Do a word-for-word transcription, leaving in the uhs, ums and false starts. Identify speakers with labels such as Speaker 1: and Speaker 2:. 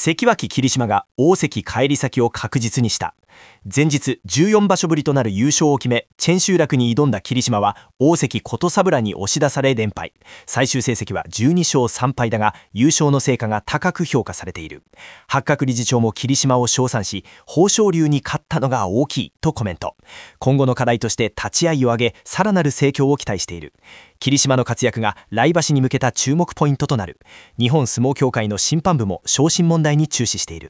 Speaker 1: 関脇霧島が大関返り咲きを確実にした。前日じゅうよんばしょぶりとなる優勝を決め、千秋楽に挑んだ霧島は大関琴三郎に押し出され連敗。最終成績はじゅうにしょうさんぱいだが、優勝の成果が高く評価されている。八角理事長も霧島を称賛し、豊昇龍に勝ったのが大きいとコメント。今後の課題として立ち合いを上げ、さらなる成長を期待している。霧島の活躍が来場所に向けた注目ポイントとなる。日本相撲協会の審判部も昇進問題に注視している。